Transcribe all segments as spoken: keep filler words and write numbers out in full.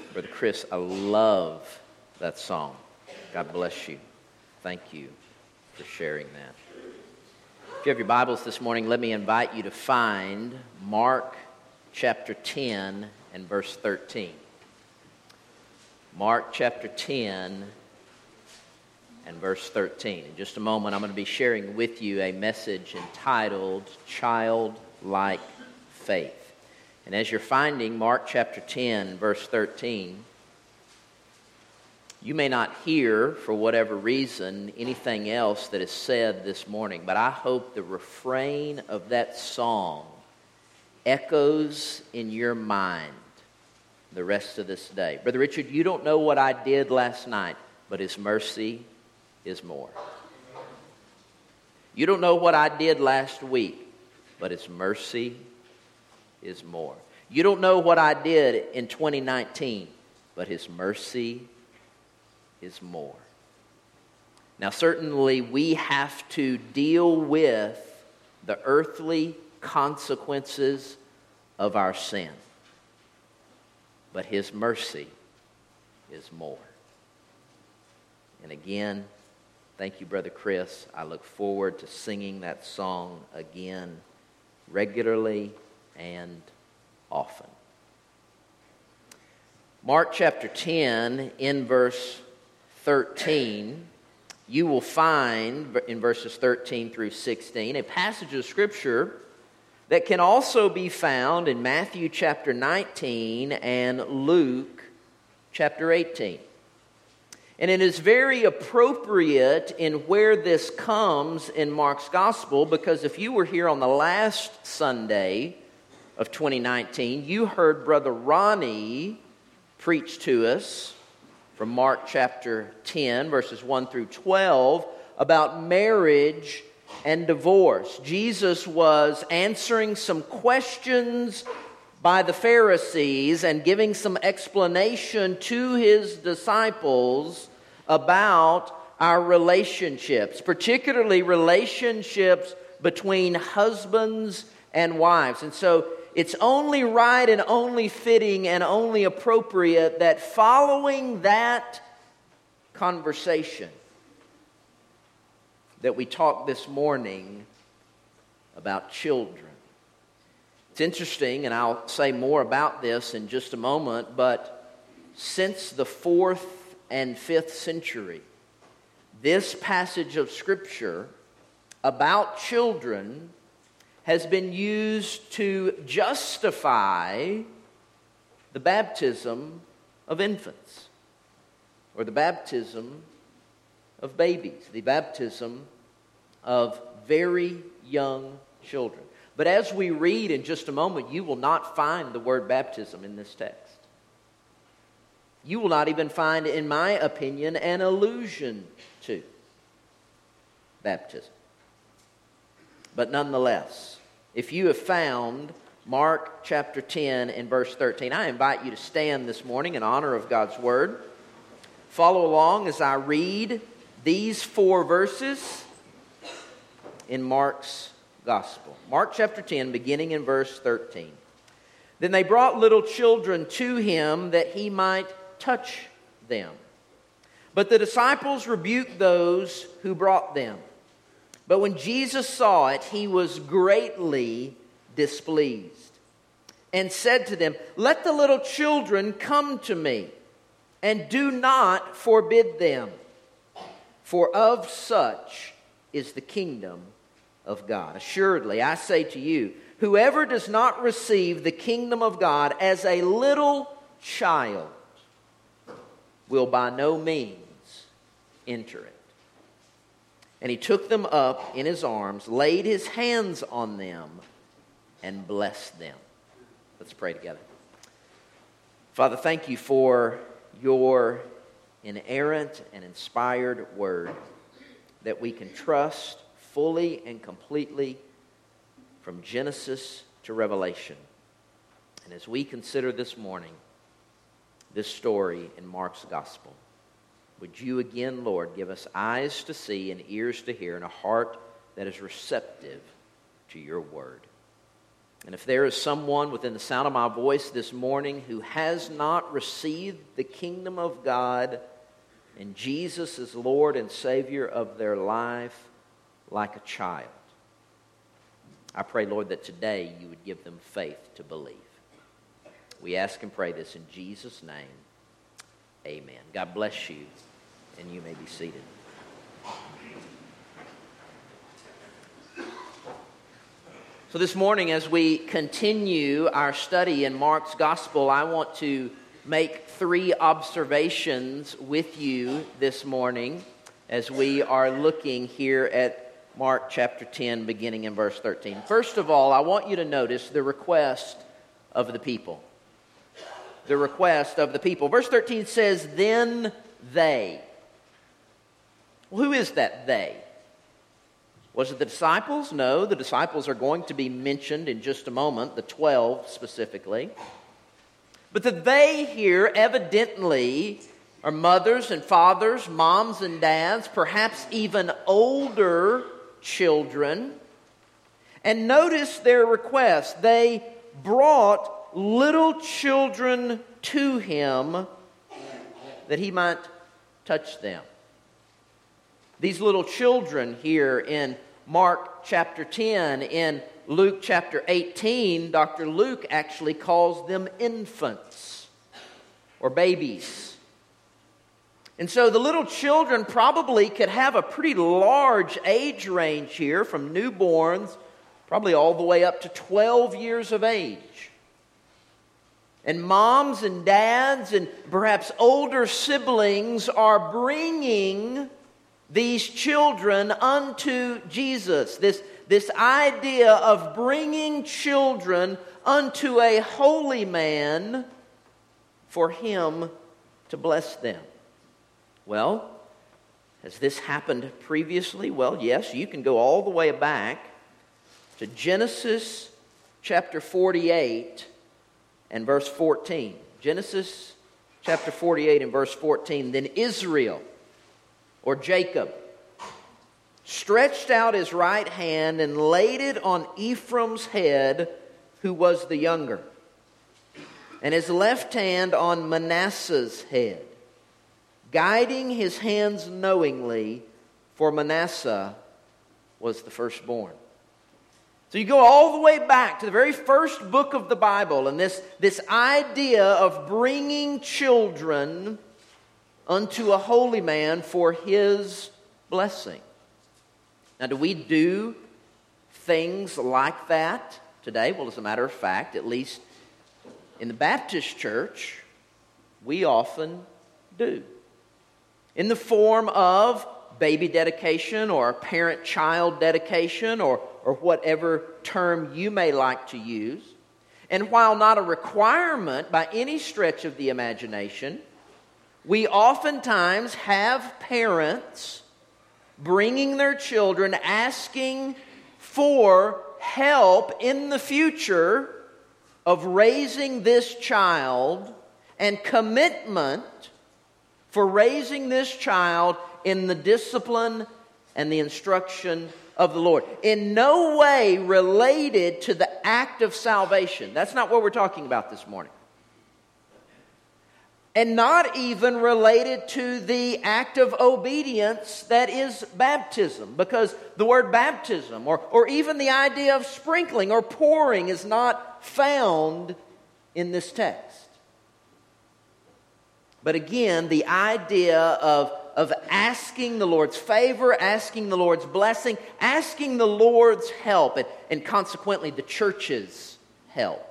Brother Chris, I love that song. God bless you. Thank you for sharing that. If you have your Bibles this morning, let me invite you to find Mark chapter ten and verse thirteen. Mark chapter ten and verse thirteen. In just a moment, I'm going to be sharing with you a message entitled Childlike Faith. And as you're finding Mark chapter ten, verse thirteen, you may not hear, for whatever reason, anything else that is said this morning, but I hope the refrain of that song echoes in your mind the rest of this day. Brother Richard, you don't know what I did last night, but His mercy is more. You don't know what I did last week, but His mercy is more. You don't know what I did in twenty nineteen, but His mercy is more. Now, certainly we have to deal with the earthly consequences of our sin, but His mercy is more. And again, thank you, Brother Chris. I look forward to singing that song again regularly and often. Mark chapter ten, in verse thirteen, you will find in verses thirteen through sixteen a passage of Scripture that can also be found in Matthew chapter nineteen and Luke chapter eighteen. And it is very appropriate in where this comes in Mark's gospel, because if you were here on the last Sunday of twenty nineteen, you heard Brother Ronnie preach to us from Mark chapter ten, verses one through twelve, about marriage and divorce. Jesus was answering some questions by the Pharisees and giving some explanation to His disciples about our relationships, particularly relationships between husbands and wives. And so it's only right and only fitting and only appropriate that following that conversation that we talk this morning about children. It's interesting, and I'll say more about this in just a moment, but since the fourth and fifth century, this passage of Scripture about children has been used to justify the baptism of infants, or the baptism of babies, the baptism of very young children. But as we read in just a moment, you will not find the word baptism in this text. You will not even find, in my opinion, an allusion to baptism. But nonetheless, if you have found Mark chapter ten and verse thirteen, I invite you to stand this morning in honor of God's Word. Follow along as I read these four verses in Mark's Gospel. Mark chapter ten, beginning in verse thirteen. Then they brought little children to Him that He might touch them. But the disciples rebuked those who brought them. But when Jesus saw it, He was greatly displeased, and said to them, "Let the little children come to me, and do not forbid them, for of such is the kingdom of God. Assuredly, I say to you, whoever does not receive the kingdom of God as a little child will by no means enter it." And He took them up in His arms, laid His hands on them, and blessed them. Let's pray together. Father, thank You for Your inerrant and inspired Word that we can trust fully and completely from Genesis to Revelation. And as we consider this morning this story in Mark's Gospel, would You again, Lord, give us eyes to see and ears to hear and a heart that is receptive to Your Word. And if there is someone within the sound of my voice this morning who has not received the kingdom of God and Jesus as Lord and Savior of their life like a child, I pray, Lord, that today you would give them faith to believe. We ask and pray this in Jesus' name. Amen. God bless you, and you may be seated. So this morning, as we continue our study in Mark's Gospel, I want to make three observations with you this morning as we are looking here at Mark chapter ten, beginning in verse thirteen. First of all, I want you to notice the request of the people. The request of the people. Verse thirteen says, "Then they." Well, who is that they? Was it the disciples? No, the disciples are going to be mentioned in just a moment, the twelve specifically. But the they here evidently are mothers and fathers, moms and dads, perhaps even older children. And notice their request. They brought little children to him that he might touch them. These little children here in Mark chapter ten, in Luke chapter eighteen, Doctor Luke actually calls them infants or babies. And so the little children probably could have a pretty large age range here, from newborns probably all the way up to twelve years of age. And moms and dads and perhaps older siblings are bringing these children unto Jesus. This, this idea of bringing children unto a holy man for him to bless them. Well, has this happened previously? Well, yes, you can go all the way back to Genesis chapter forty-eight and verse fourteen. Genesis chapter forty-eight and verse fourteen. Then Israel, or Jacob, stretched out his right hand and laid it on Ephraim's head, who was the younger, and his left hand on Manasseh's head, guiding his hands knowingly, for Manasseh was the firstborn. So you go all the way back to the very first book of the Bible, and this, this idea of bringing children unto a holy man for his blessing. Now, do we do things like that today? Well, as a matter of fact, at least in the Baptist church, we often do. In the form of baby dedication or parent-child dedication or, or whatever term you may like to use. And while not a requirement by any stretch of the imagination, we oftentimes have parents bringing their children, asking for help in the future of raising this child and commitment for raising this child in the discipline and the instruction of the Lord. In no way related to the act of salvation. That's not what we're talking about this morning. And not even related to the act of obedience that is baptism. Because the word baptism or, or even the idea of sprinkling or pouring is not found in this text. But again, the idea of, of asking the Lord's favor, asking the Lord's blessing, asking the Lord's help, and, and consequently the church's help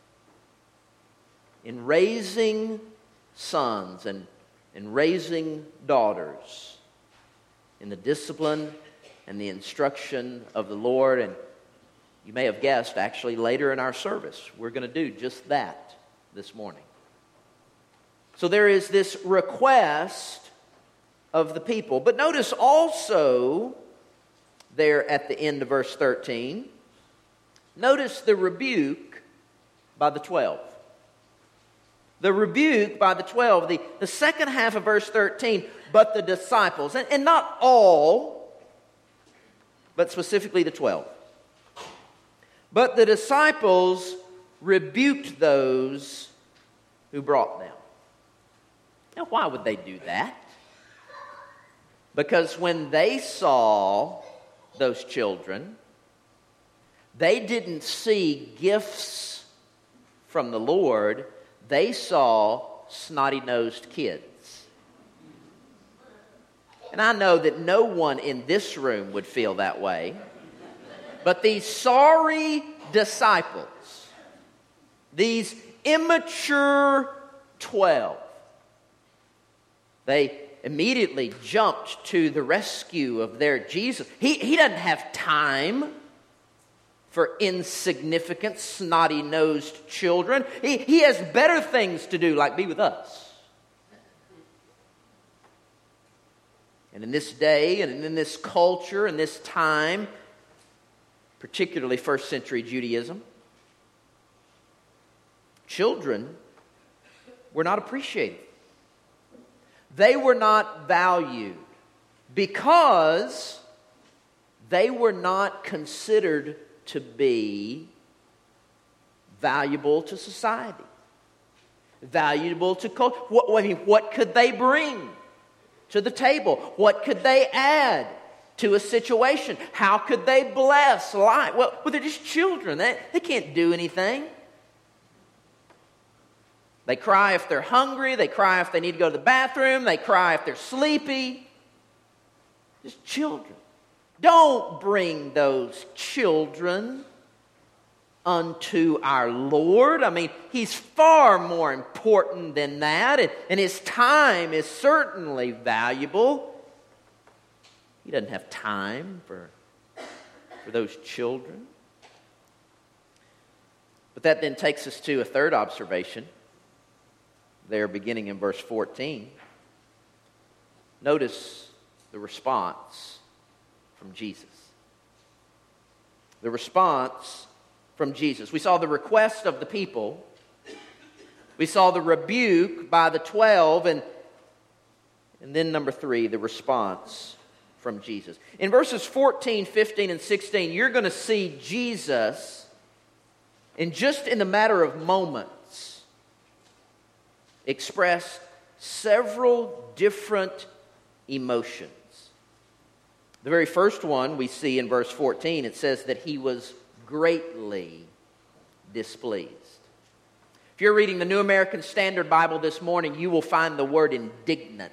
in raising sons and, and raising daughters in the discipline and the instruction of the Lord. And you may have guessed, actually, later in our service, we're going to do just that this morning. So there is this request of the people. But notice also there at the end of verse thirteen, notice the rebuke by the twelve. The rebuke by the twelve, the, the second half of verse thirteen, but the disciples, and, and not all, but specifically the twelve. But the disciples rebuked those who brought them. Now, why would they do that? Because when they saw those children, they didn't see gifts from the Lord. They saw snotty-nosed kids. And I know that no one in this room would feel that way. But these sorry disciples, these immature twelve, they immediately jumped to the rescue of their Jesus. He, he doesn't have time for insignificant, snotty-nosed children. He, he has better things to do, like be with us. And in this day, and in this culture, in this time, particularly first century Judaism, children were not appreciated. They were not valued because they were not considered to be valuable to society, valuable to culture. What, I mean, what could they bring to the table? What could they add to a situation? How could they bless life? Well, well they're just children. They, they can't do anything. They cry if they're hungry. They cry if they need to go to the bathroom. They cry if they're sleepy. Just children. Don't bring those children unto our Lord. I mean, He's far more important than that. And, and His time is certainly valuable. He doesn't have time for, for those children. But that then takes us to a third observation. There, beginning in verse fourteen. Notice the response from Jesus. The response from Jesus. We saw the request of the people. We saw the rebuke by the twelve. And, and then number three, the response from Jesus. In verses fourteen, fifteen, and sixteen, you're going to see Jesus, in just in the matter of moments, express several different emotions. The very first one we see in verse fourteen, it says that He was greatly displeased. If you're reading the New American Standard Bible this morning, you will find the word indignant.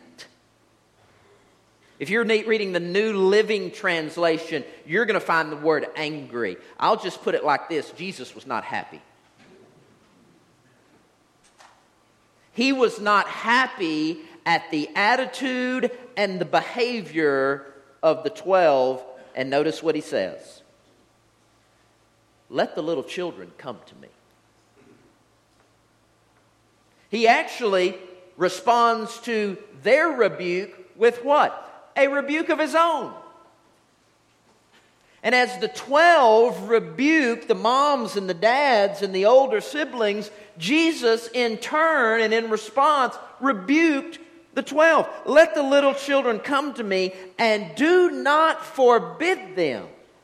If you're reading the New Living Translation, you're going to find the word angry. I'll just put it like this: Jesus was not happy. He was not happy at the attitude and the behavior of the twelve. And notice what He says. Let the little children come to me. He actually responds to their rebuke with what? A rebuke of His own. And as the twelve rebuked the moms and the dads and the older siblings, Jesus in turn and in response rebuked the twelve. Let the little children come to me and do not forbid them.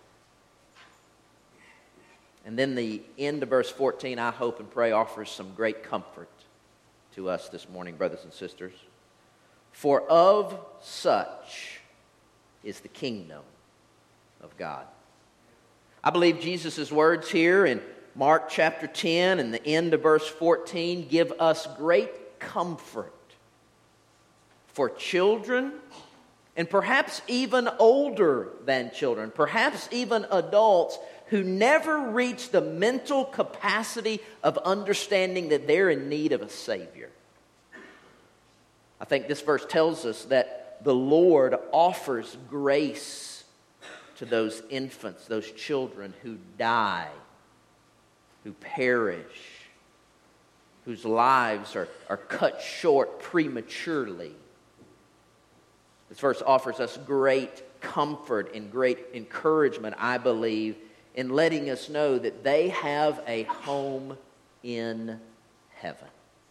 And then the end of verse fourteen, I hope and pray, offers some great comfort to us this morning, brothers and sisters. For of such is the kingdom of God. I believe Jesus' words here in Mark chapter ten and the end of verse fourteen give us great comfort for children and perhaps even older than children, perhaps even adults who never reach the mental capacity of understanding that they're in need of a Savior. I think this verse tells us that the Lord offers grace to those infants, those children who die, who perish, whose lives are, are cut short prematurely. This verse offers us great comfort and great encouragement, I believe, in letting us know that they have a home in heaven.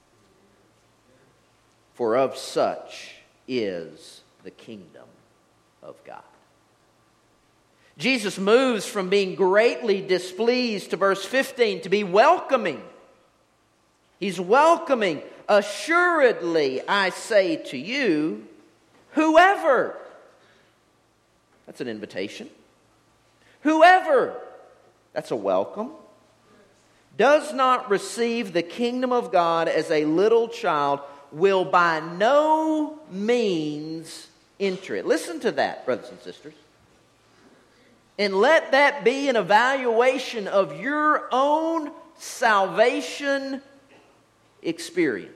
For of such is the kingdom of God. Jesus moves from being greatly displeased to verse fifteen to be welcoming. He's welcoming. Assuredly, I say to you, whoever. That's an invitation. Whoever. That's a welcome. Does not receive the kingdom of God as a little child will by no means enter it. Listen to that, brothers and sisters. And let that be an evaluation of your own salvation experience.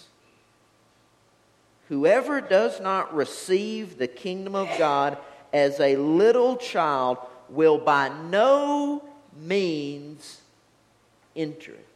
Whoever does not receive the kingdom of God as a little child will by no means enter it.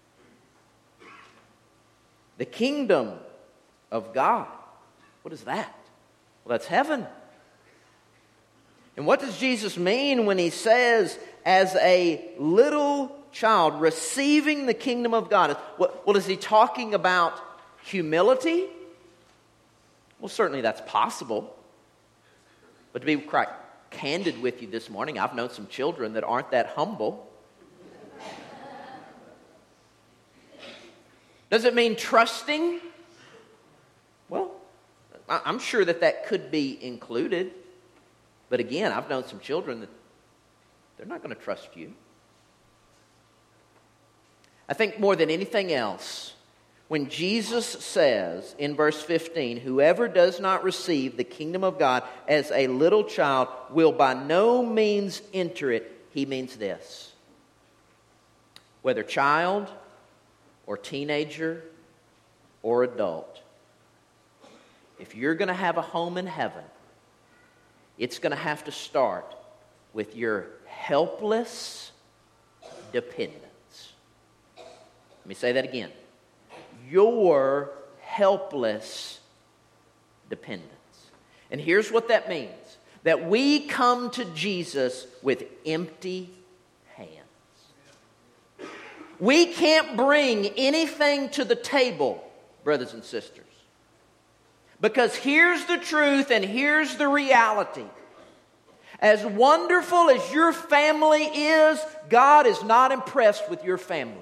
The kingdom of God. What is that? Well, that's heaven. And what does Jesus mean when he says, as a little child, receiving the kingdom of God? Well, is he talking about humility? Well, certainly that's possible. But to be quite candid with you this morning, I've known some children that aren't that humble. Does it mean trusting? Well, I'm sure that that could be included. But again, I've known some children that they're not going to trust you. I think more than anything else, when Jesus says in verse fifteen, whoever does not receive the kingdom of God as a little child will by no means enter it, he means this. Whether child or teenager or adult, if you're going to have a home in heaven, it's going to have to start with your helpless dependence. Let me say that again. Your helpless dependence. And here's what that means. That we come to Jesus with empty hands. We can't bring anything to the table, brothers and sisters. Because here's the truth and here's the reality. As wonderful as your family is, God is not impressed with your family.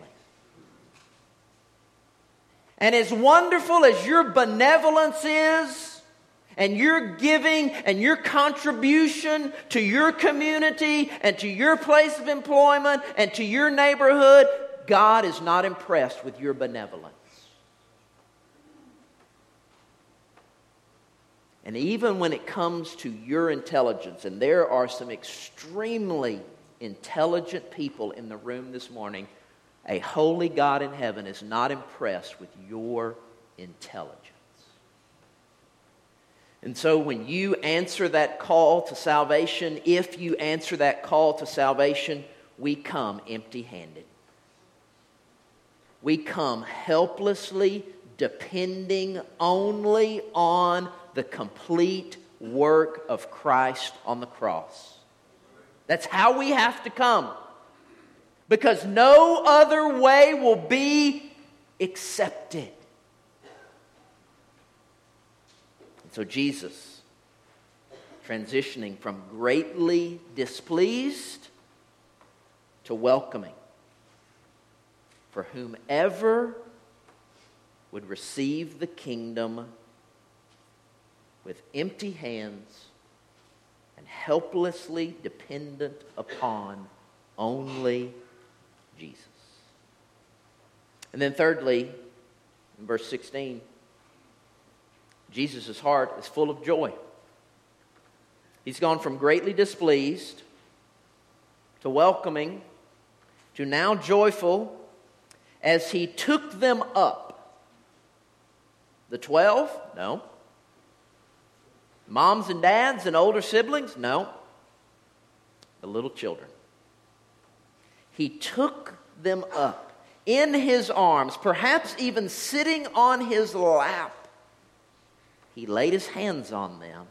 And as wonderful as your benevolence is, and your giving and your contribution to your community and to your place of employment and to your neighborhood, God is not impressed with your benevolence. And even when it comes to your intelligence, and there are some extremely intelligent people in the room this morning, a holy God in heaven is not impressed with your intelligence. And so when you answer that call to salvation, if you answer that call to salvation, we come empty-handed. We come helplessly depending only on the complete work of Christ on the cross. That's how we have to come. Because no other way will be accepted. And so Jesus, transitioning from greatly displeased to welcoming, for whomever would receive the kingdom with empty hands and helplessly dependent upon only Jesus. And then thirdly, in verse sixteen, Jesus' heart is full of joy. He's gone from greatly displeased to welcoming to now joyful as he took them up. The twelve? No. Moms and dads and older siblings? No. The little children. He took them up in his arms, perhaps even sitting on his lap. He laid his hands on them.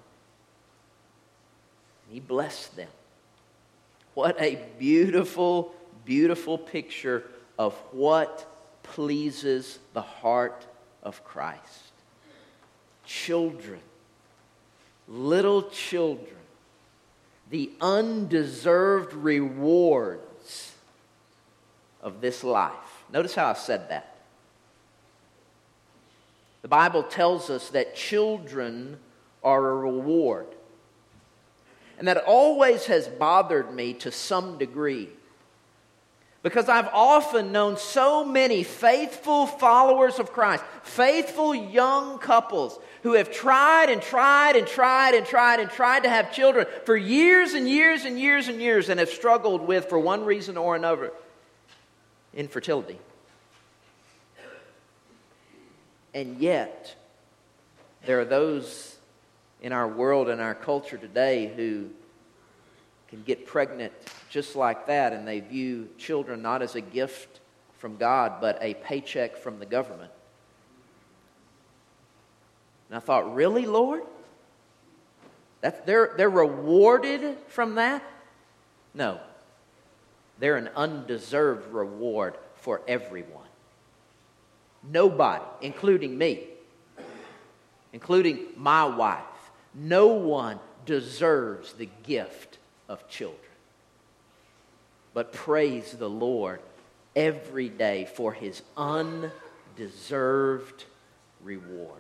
He blessed them. What a beautiful, beautiful picture of what pleases the heart of Christ. Children, little children, the undeserved rewards of this life. Notice how I said that. The Bible tells us that children are a reward. And that always has bothered me to some degree. Because I've often known so many faithful followers of Christ, faithful young couples who have tried and tried and tried and tried and tried to have children for years and years and years and years and have struggled with, for one reason or another, infertility. And yet, there are those in our world and our culture today who can get pregnant just like that, and they view children not as a gift from God, but a paycheck from the government. And I thought, really, Lord? That they're, they're rewarded from that? No. They're an undeserved reward for everyone. Nobody, including me, including my wife, no one deserves the gift of children. But praise the Lord every day for His undeserved rewards.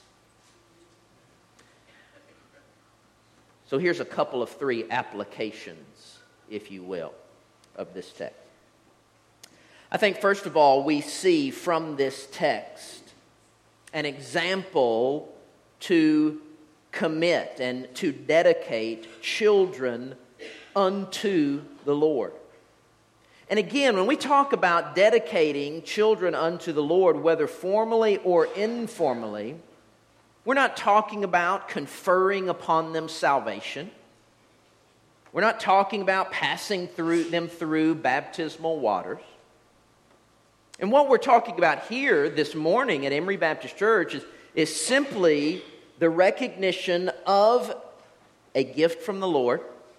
So here's a couple of three applications, if you will, of this text. I think, first of all, we see from this text an example to commit and to dedicate children unto the Lord. And again, when we talk about dedicating children unto the Lord, whether formally or informally, we're not talking about conferring upon them salvation. We're not talking about passing through them through baptismal waters. And what we're talking about here this morning at Emory Baptist Church is, is simply the recognition of a gift from the Lord,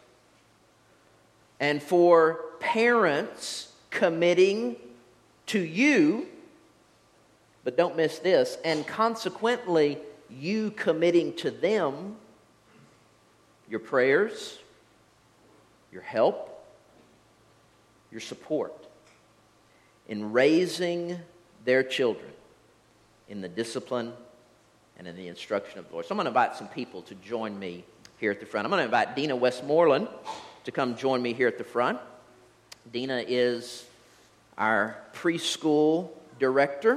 and for parents committing to you, but don't miss this, and consequently you committing to them your prayers, your help, your support in raising their children in the discipline and in the instruction of the Lord. So I'm going to invite some people to join me here at the front. I'm going to invite Dina Westmoreland to come join me here at the front. Dina is our preschool director.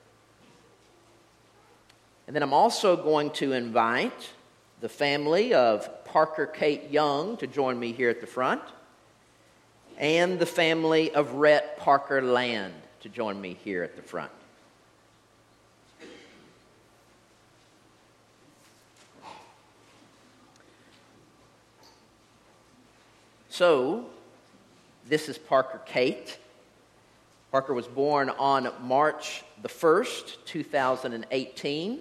And then I'm also going to invite the family of Parker Kate Young to join me here at the front, and the family of Rhett Parker Land to join me here at the front. So, this is Parker Kate. Parker was born on March the first, two thousand eighteen.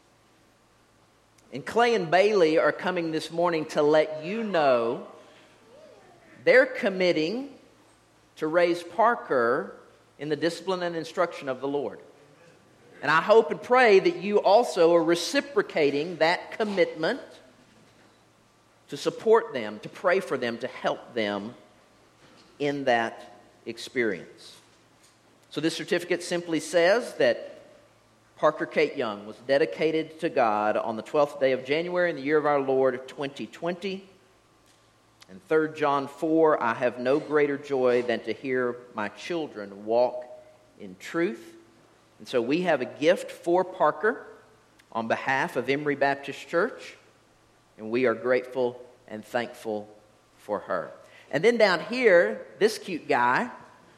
And Clay and Bailey are coming this morning to let you know they're committing to raise Parker in the discipline and instruction of the Lord. And I hope and pray that you also are reciprocating that commitment to support them, to pray for them, to help them in that experience. So this certificate simply says that Parker Kate Young was dedicated to God on the twelfth day of January in the year of our Lord, twenty twenty. And Third John four, I have no greater joy than to hear my children walk in truth. And so we have a gift for Parker on behalf of Emory Baptist Church, and we are grateful and thankful for her. And then down here, this cute guy,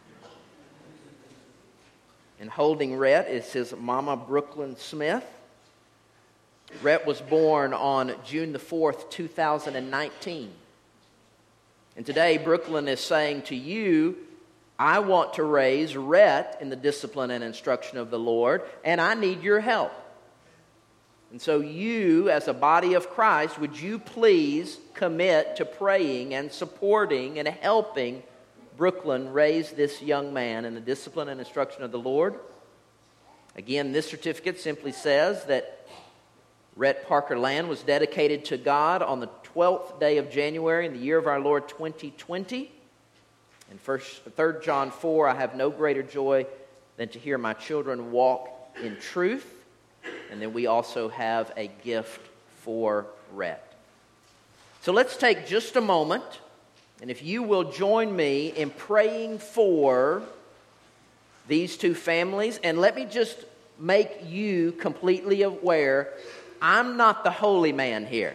and holding Rhett is his mama, Brooklyn Smith. Rhett was born on June the fourth, two thousand nineteen. And today, Brooklyn is saying to you, I want to raise Rhett in the discipline and instruction of the Lord, and I need your help. And so you, as a body of Christ, would you please commit to praying and supporting and helping Brooklyn raise this young man in the discipline and instruction of the Lord? Again, this certificate simply says that Rhett Parker Land was dedicated to God on the twelfth day of January in the year of our Lord twenty twenty. In first, Third John four, I have no greater joy than to hear my children walk in truth. And then we also have a gift for Rhett. So let's take just a moment, and if you will join me in praying for these two families, and let me just make you completely aware, I'm not the holy man here.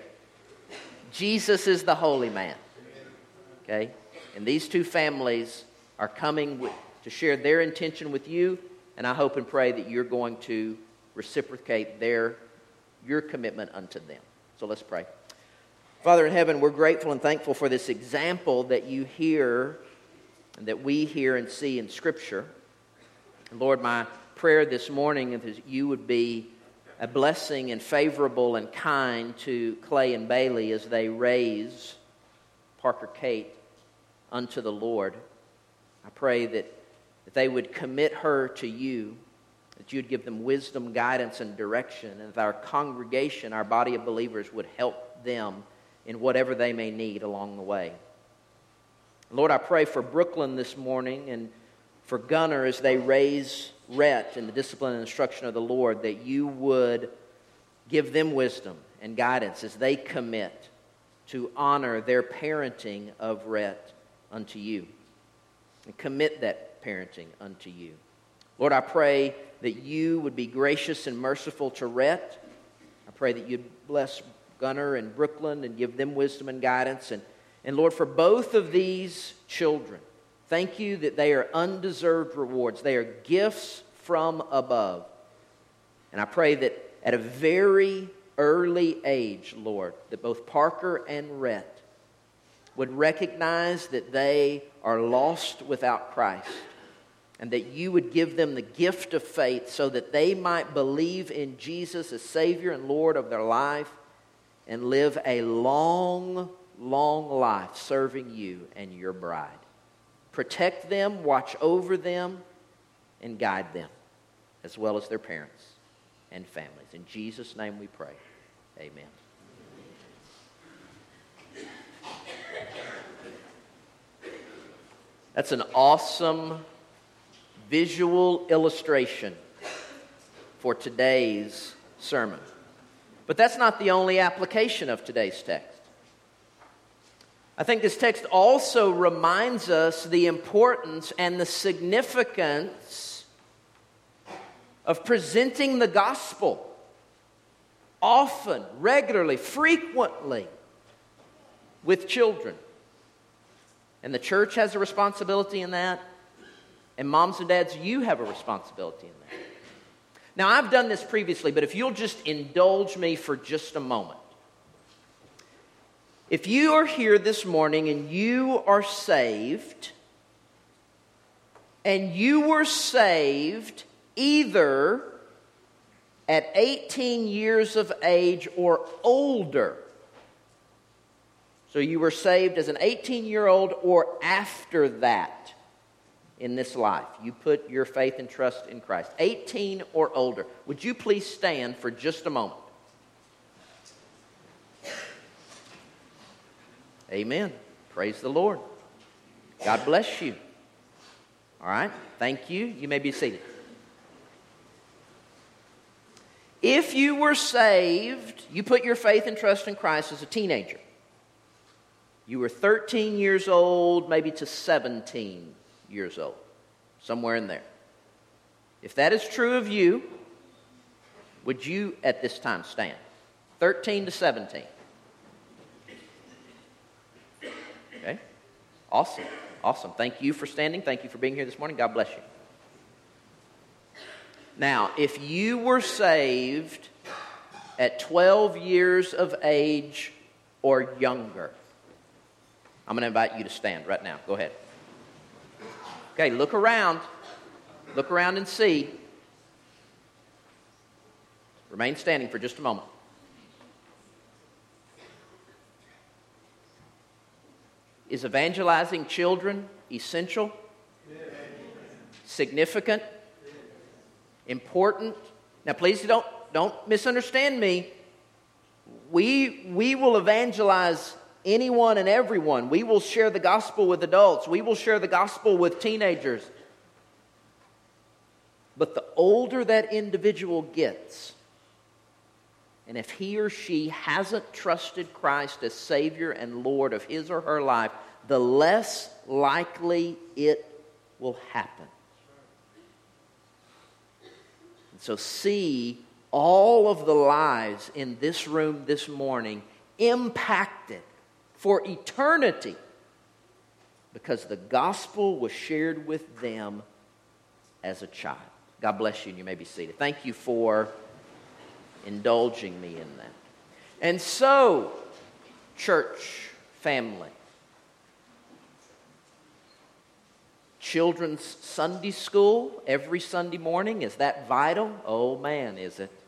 Jesus is the holy man. Okay? And these two families are coming with, to share their intention with you, and I hope and pray that you're going to reciprocate their your commitment unto them. So let's pray. Father in heaven, we're grateful and thankful for this example that you hear and that we hear and see in Scripture. And Lord, my prayer this morning is that you would be a blessing and favorable and kind to Clay and Bailey as they raise Parker Kate unto the Lord. I pray that, that they would commit her to you, that you'd give them wisdom, guidance, and direction, and that our congregation, our body of believers, would help them in whatever they may need along the way. Lord, I pray for Brooklyn this morning and for Gunner as they raise Rhett in the discipline and instruction of the Lord, that you would give them wisdom and guidance as they commit to honor their parenting of Rhett unto you, and commit that parenting unto you. Lord, I pray that you would be gracious and merciful to Rhett. I pray that you'd bless Gunner and Brooklyn and give them wisdom and guidance. And, and Lord, for both of these children, thank you that they are undeserved rewards. They are gifts from above. And I pray that at a very early age, Lord, that both Parker and Rhett would recognize that they are lost without Christ, and that you would give them the gift of faith so that they might believe in Jesus as Savior and Lord of their life and live a long, long life serving you and your bride. Protect them, watch over them, and guide them, as well as their parents and families. In Jesus' name we pray. Amen. That's an awesome visual illustration for today's sermon. But that's not the only application of today's text. I think this text also reminds us the importance and the significance of presenting the gospel often, regularly, frequently with children. And the church has a responsibility in that. And moms and dads, you have a responsibility in that. Now, I've done this previously, but if you'll just indulge me for just a moment. If you are here this morning and you are saved, and you were saved either at eighteen years of age or older, so you were saved as an eighteen-year-old or after that, in this life, you put your faith and trust in Christ, eighteen or older. Would you please stand for just a moment? Amen. Praise the Lord. God bless you. All right. Thank you. You may be seated. If you were saved, you put your faith and trust in Christ as a teenager. You were thirteen years old, maybe to seventeen years old, somewhere in there. If that is true of you, would you at this time stand? thirteen to seventeen. Okay. Awesome. Awesome. Thank you for standing. Thank you for being here this morning. God bless you. Now, if you were saved at twelve years of age or younger, I'm going to invite you to stand right now. Go ahead. Okay, look around. Look around and see. Remain standing for just a moment. Is evangelizing children essential? Significant? Important? Now please don't, don't misunderstand me. We, we will evangelize anyone and everyone. We will share the gospel with adults. We will share the gospel with teenagers. But the older that individual gets, and if he or she hasn't trusted Christ as Savior and Lord of his or her life, the less likely it will happen. And so see all of the lives in this room this morning impacted for eternity because the gospel was shared with them as a child. God bless you, and you may be seated. Thank you for indulging me in that. And so, church family, children's Sunday school every Sunday morning, is that vital? Oh man, is it?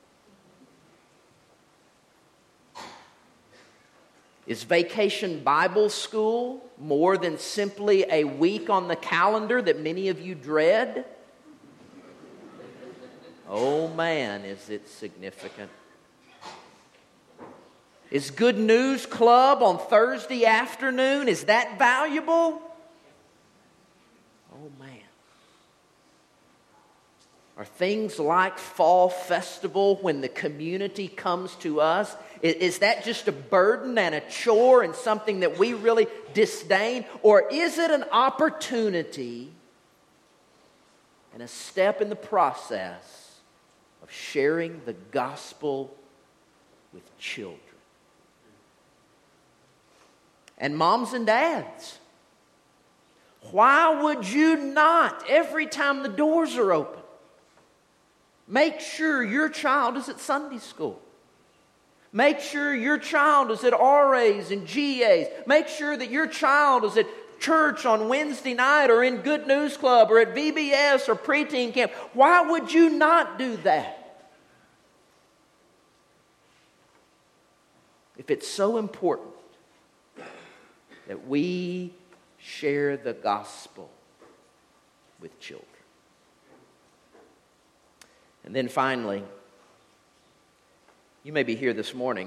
Is Vacation Bible School more than simply a week on the calendar that many of you dread? Oh man, is it significant. Is Good News Club on Thursday afternoon, is that valuable? Oh man. Are things like Fall Festival when the community comes to us, is, is that just a burden and a chore and something that we really disdain? Or is it an opportunity and a step in the process of sharing the gospel with children? And moms and dads, why would you not, every time the doors are open, make sure your child is at Sunday school? Make sure your child is at R A's and G A's. Make sure that your child is at church on Wednesday night or in Good News Club or at V B S or preteen camp. Why would you not do that? If it's so important that we share the gospel with children. And then finally, you may be here this morning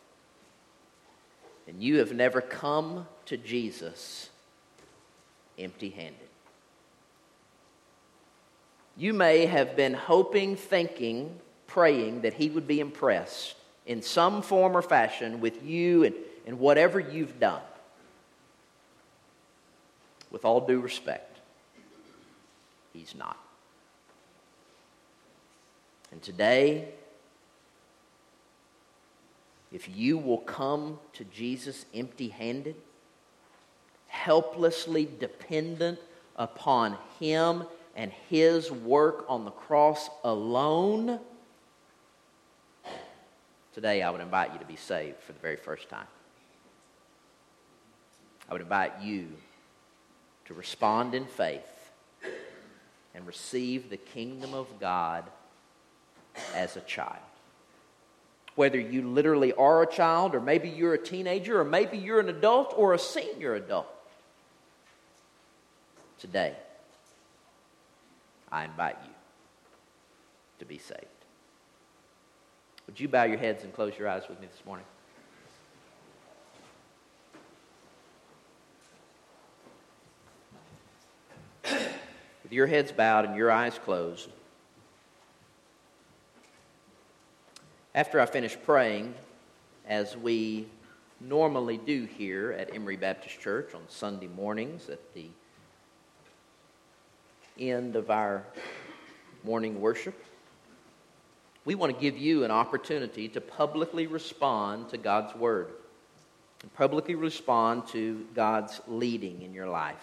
and you have never come to Jesus empty-handed. You may have been hoping, thinking, praying that He would be impressed in some form or fashion with you and, and whatever you've done. With all due respect, He's not. And today, if you will come to Jesus empty-handed, helplessly dependent upon Him and His work on the cross alone, today I would invite you to be saved for the very first time. I would invite you to respond in faith and receive the kingdom of God as a child. Whether you literally are a child, or maybe you're a teenager, or maybe you're an adult or a senior adult, today I invite you to be saved. Would you bow your heads and close your eyes with me this morning? With your heads bowed and your eyes closed, after I finish praying, as we normally do here at Emory Baptist Church on Sunday mornings at the end of our morning worship, we want to give you an opportunity to publicly respond to God's Word and publicly respond to God's leading in your life.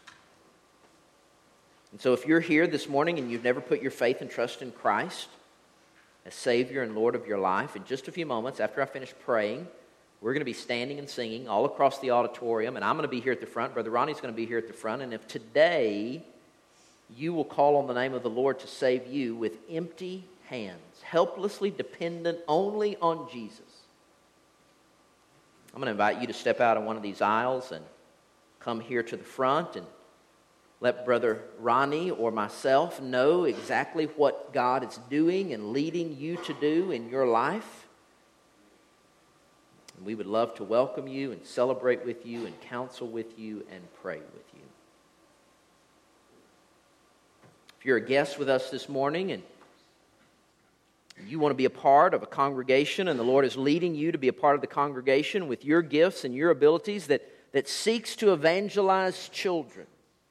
And so if you're here this morning and you've never put your faith and trust in Christ as Savior and Lord of your life, in just a few moments after I finish praying, we're going to be standing and singing all across the auditorium, and I'm going to be here at the front. Brother Ronnie's going to be here at the front. And if today you will call on the name of the Lord to save you with empty hands, helplessly dependent only on Jesus, I'm going to invite you to step out of one of these aisles and come here to the front and let Brother Ronnie or myself know exactly what God is doing and leading you to do in your life. And we would love to welcome you and celebrate with you and counsel with you and pray with you. If you're a guest with us this morning and you want to be a part of a congregation and the Lord is leading you to be a part of the congregation with your gifts and your abilities that, that seeks to evangelize children.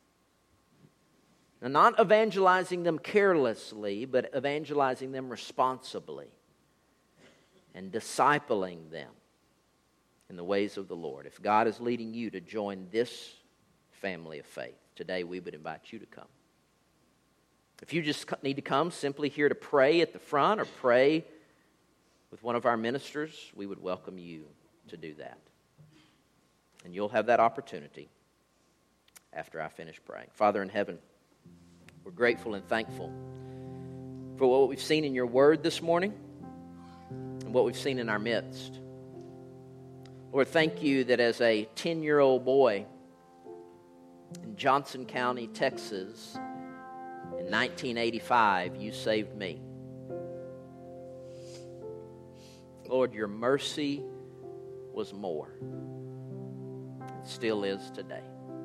Now, not evangelizing them carelessly, but evangelizing them responsibly and discipling them in the ways of the Lord. If God is leading you to join this family of faith, today we would invite you to come. If you just need to come simply here to pray at the front or pray with one of our ministers, we would welcome you to do that. And you'll have that opportunity after I finish praying. Father in heaven, we're grateful and thankful for what we've seen in your word this morning and what we've seen in our midst. Lord, thank you that as a ten-year-old boy in Johnson County, Texas, in nineteen eighty-five, you saved me. Lord, your mercy was more. It still is today.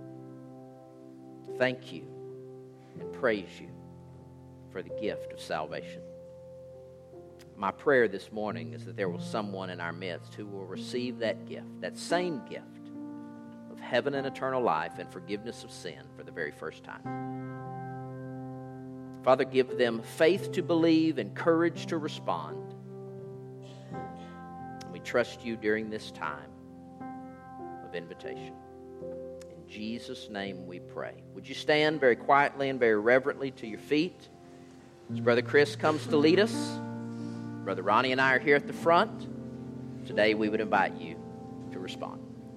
Thank you and praise you for the gift of salvation. My prayer this morning is that there will someone in our midst who will receive that gift, that same gift of heaven and eternal life and forgiveness of sin for the very first time. Father, give them faith to believe and courage to respond. And we trust you during this time of invitation. In Jesus' name we pray. Would you stand very quietly and very reverently to your feet as Brother Chris comes to lead us? Brother Ronnie and I are here at the front. Today we would invite you to respond.